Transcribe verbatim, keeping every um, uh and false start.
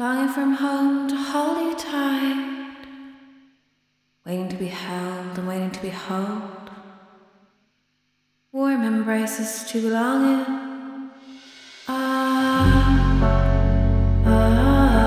Flying from home to holy tide, waiting to be held and waiting to be held. Warm embraces to belong in,